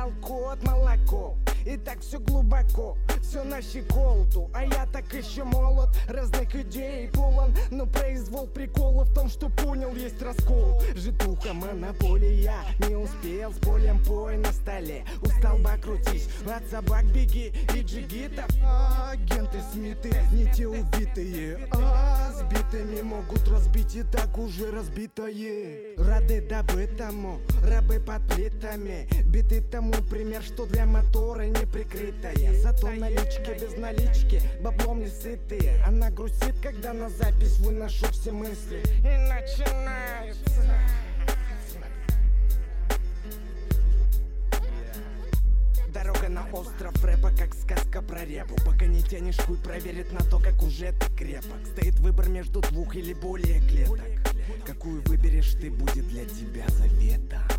взял кот молоко. И так все глубоко, все на щеколду. А я так еще молод, разных идей полон. Но произвол прикола в том, что понял, есть раскол. Житуха, монополия, не успел с полем пой на столе. У столба крутись, от собак беги и джигитов. Агенты Смиты, не те убитые, сбитыми могут разбить и так уже разбитое. Рады добытому, рабы под плитами. Биты тому пример, что для мотора не прикрытая. Зато налички без налички, баблом не сытые. Она грустит, когда на запись выношу все мысли. И начинается. Дорога на остров рэпа, как сказка про репу. Пока не тянешь хуй, проверит на то, как уже ты крепок. Стоит выбор между двух или более клеток. Какую выберешь ты, будет для тебя заветом.